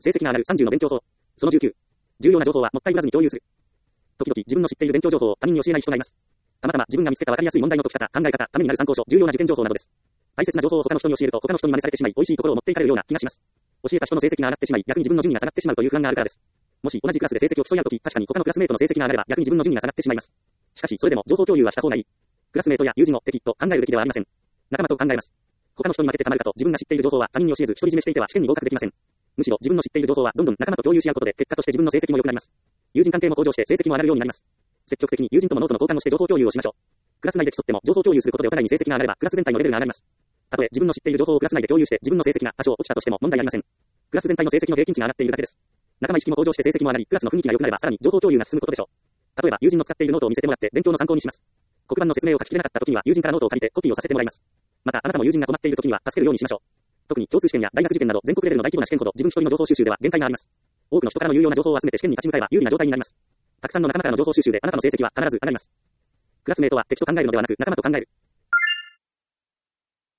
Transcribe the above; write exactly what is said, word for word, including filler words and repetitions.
成績が上がるさんじゅうの勉強法。そのじゅうきゅう。重要な情報はもったいぶらずに共有する。時々自分の知っている勉強情報を他人に教えない人がいます。たまたま自分が見つけたわかりやすい問題の解き方、考え方、ためになる参考書、重要な受験情報などです。大切な情報を他の人に教えると他の人に真似されてしまい、美味しいところを持っていかれるような気がします。教えた人の成績が上がってしまい、逆に自分の順位が下がってしまうという不安があるからです。もし同じクラスで成績を競い合うとき、確かに他のクラスメートの成績が上がれば逆に自分の順位が下がってしまいます。しかしそれでも情報共有はした方がいい。クラスメートや友人を敵と考えるべきではありません。仲間と考えます。他の人に負けてたまるかと自分が知っている情報は他人に教えず独り占めしていては試験に合格できません。むしろ自分の知っている情報はどんどん仲間と共有し合うことで結果として自分の成績も良くなります。友人関係も向上して成績も上がるようになります。積極的に友人ともノートの交換をして情報共有をしましょう。クラス内で競っても情報共有することでお互いに成績が上がればクラス全体のレベルが上がります。たとえ自分の知っている情報をクラス内で共有して自分の成績が多少落ちたとしても問題ありません。クラス全体の成績の平均値が上がっているだけです。仲間意識も向上して成績も上がり、クラスの雰囲気が良くなればさらに情報共有が進むことでしょう。例えば友人の使っているノートを見せてもらって勉強の参考にします。黒板の説明を書ききれなかった時には友人からノートを借りてコピーをさせてもらいます。またあなたも友人が困っている時には助けるようにしましょう。特に共通試験や大学受験など全国レベルの大規模な試験ほど自分一人の情報収集では限界があります。多くの人からの有用な情報を集めて試験に立ち向かえば有利な状態になります。たくさんの仲間からの情報収集であなたの成績は必ず上がります。クラスメートは敵と考えるのではなく仲間と考える。